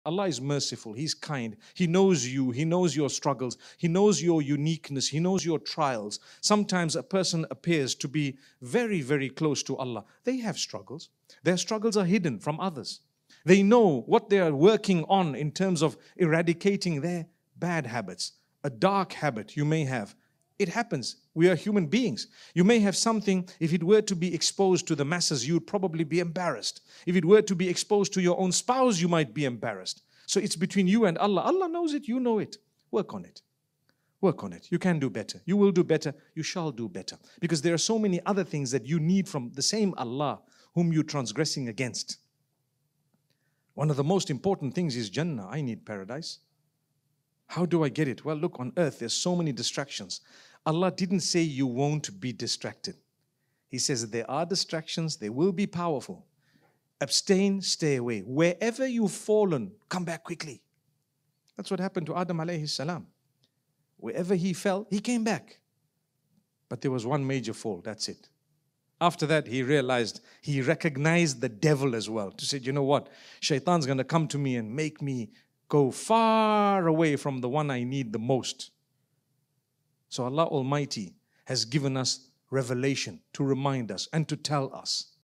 Allah is merciful. He's kind. He knows you. He knows your struggles. He knows your uniqueness. He knows your trials. Sometimes a person appears to be very, very close to Allah. They have struggles. Their struggles are hidden from others. They know what they are working on in terms of eradicating their bad habits. A dark habit you may have. It happens. We are human beings. You may have something, if it were to be exposed to the masses, you'd probably be embarrassed. If it were to be exposed to your own spouse, you might be embarrassed. So it's between you and Allah. Allah knows it, you know it. Work on it. Work on it. You can do better. You will do better. You shall do better. Because there are so many other things that you need from the same Allah whom you're transgressing against. One of the most important things is Jannah. I need paradise. How do I get it? Well, look, on earth, there's so many distractions. Allah didn't say you won't be distracted. He says there are distractions, they will be powerful. Abstain, stay away. Wherever you've fallen, come back quickly. That's what happened to Adam alayhi salam. Wherever he fell, he came back. But there was one major fall, that's it. After that, he realized, he recognized the devil as well. To say, you know what, shaitan's going to come to me and make me go far away from the one I need the most. So Allah Almighty has given us revelation to remind us and to tell us